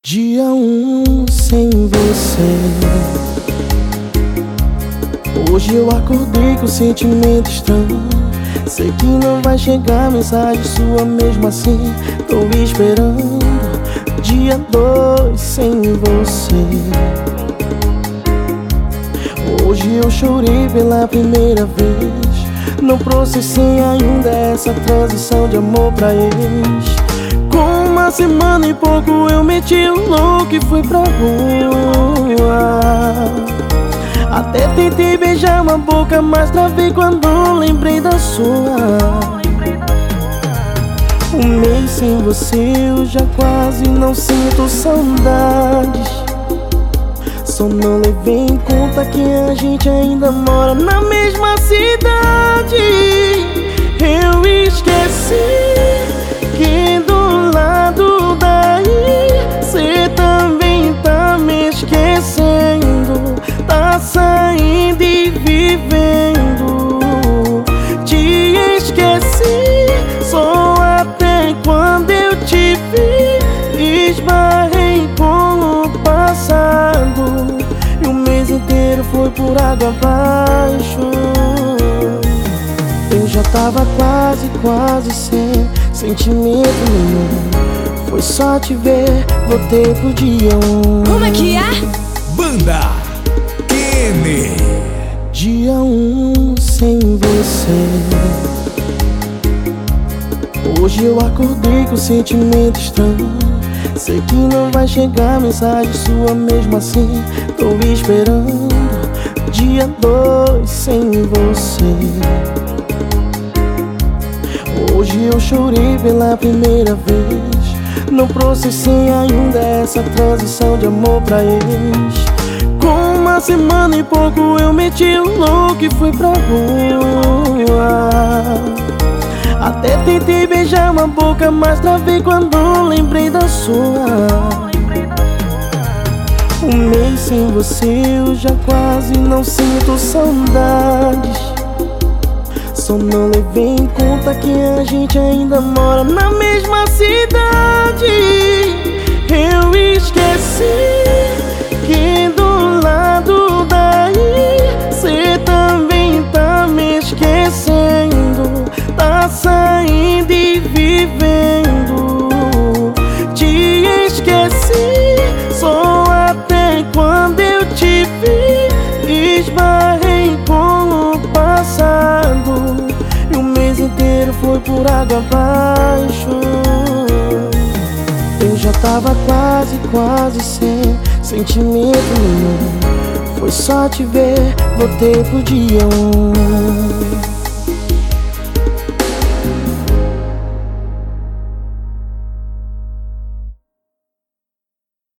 Dia sem você. Hoje eu acordei com sentimento estranho. Sei que não vai chegar mensagem sua mesmo assim. Tô esperando dia 2 sem você. Hoje eu chorei pela primeira vez. Não processei ainda essa transição de amor pra ex. Com uma semana e pouco eu meti o louco e fui pra rua. Até tentei beijar uma boca, mas travei quando lembrei da sua. Um mês sem você eu já quase não sinto saudades. Só não levei em conta que a gente ainda mora na mesma cidade. Eu esqueci que do lado daí cê também tá me esquecendo. Tá saindo e vivendo. Te esqueci só até quando eu te vi. Esbarrei com o passado e o mês inteiro foi por água abaixo. Eu já tava quase sem sentimento nenhum. Foi só te ver, voltei pro dia 1. Como é que é? Banda Kenny. Dia 1 sem você. Hoje eu acordei com sentimento estranho. Sei que não vai chegar mensagem sua mesmo assim. Tô esperando dia 2 sem você. Hoje eu chorei pela primeira vez. Não processei ainda essa transição de amor pra ex. Com uma semana e pouco eu meti o louco e fui pra rua. Até tentei beijar uma boca, mas travei quando lembrei da sua. Um mês sem você eu já quase não sinto saudades. Só não levei em conta que a gente ainda mora na mesma cidade. Eu esqueci que do lado daí cê também tá me esquecendo. Tá saindo e vivendo. Te esqueci só até quando eu te vi. Esbarrei com o passado e o mês inteiro foi por água abaixo. Eu já tava quase sem sentimento nenhum. Foi só te ver, voltei pro dia 1.